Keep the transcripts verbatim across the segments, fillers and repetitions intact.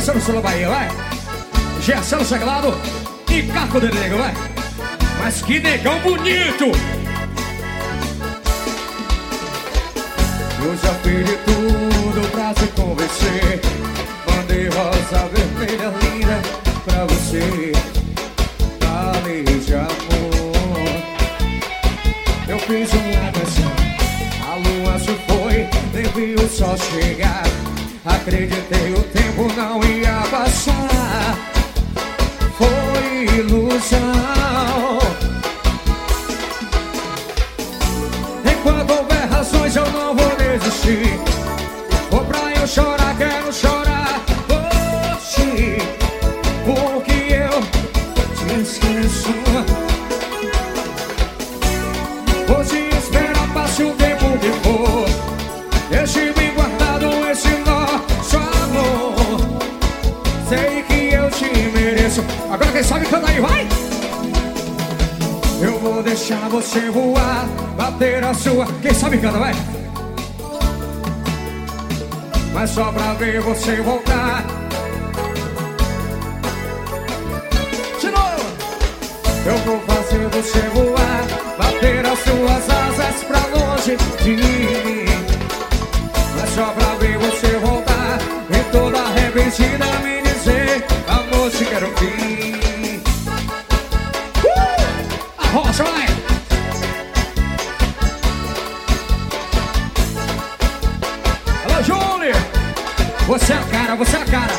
Coração no sul da Bahia, vai. Gerson Sagrado e Caco de Negro, vai. Mas que negão bonito. Eu já fiz de tudo pra te convencer. Mandei rosa vermelha linda pra você. Falei de amor. Eu fiz uma canção, a lua se foi, nem vi o sol chegar. Acreditei o tempo não ia passar. Foi ilusão. Enquanto houver razões eu não vou desistir. Vou pra eu chorar, quero chorar hoje, porque eu te esqueço. Vou te esperar, passe o tempo que for. Deixe bem guardado esse nosso amor. Sei que eu te mereço. Agora quem sabe canta aí, vai. Eu vou deixar você voar, bater a sua. Quem sabe canta, vai. Mas só pra ver você voltar. De novo. Eu vou fazer você voar, bater as suas asas pra longe de mim. Mas só pra ver você voltar e toda arrependida me dizer: amor, te quero fim. uh! A rocha, vai. Alô, Júnior. Você é a cara, você é a cara.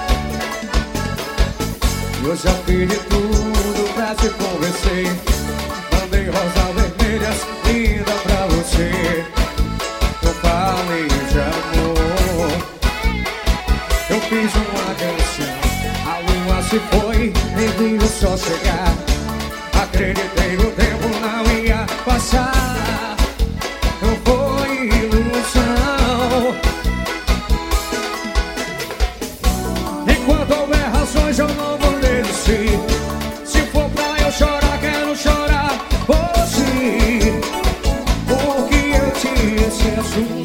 Eu já fiz de tudo pra te convencer. Mandei rosas vermelhas linda pra você. Eu falei de amor. Eu fiz uma canção, a lua se foi, nem vi o sol chegar. Acreditei o tempo não ia passar. Não foi ilusão. Enquanto houver razões eu não vou desistir. Se for pra eu chorar, quero chorar hoje, porque eu te esqueço.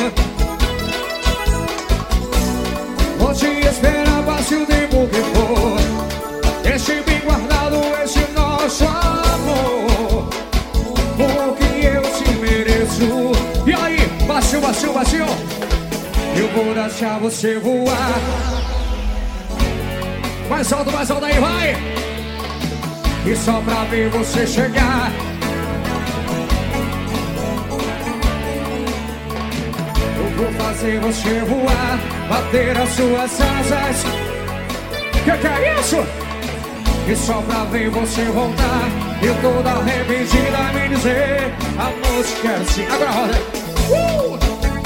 Vou te esperar, passe o tempo que for. Deixe bem guardado esse nosso amor, porque eu te mereço. E aí, baixo, baixo, baixo. Eu vou deixar você voar. Mais alto, mais alto aí, vai. E só pra ver você chegar. Eu vou fazer você voar, bater as suas asas. Que que é isso? E só pra ver você voltar e toda arrependida me dizer: amor, te quero sim. Agora roda. Uh!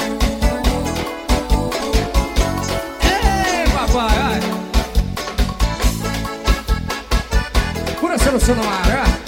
Ei, papai, ai. Pura solução no ar, né?